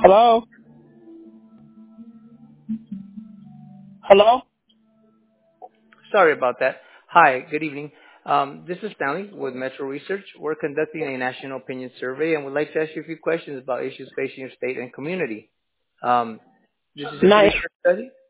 Hello? Hello? Sorry about that. Hi, good evening. This is Stanley with Metro Research. We're conducting a national opinion survey and would like to ask you a few questions about issues facing your state and community. Um, this is just a Not research study.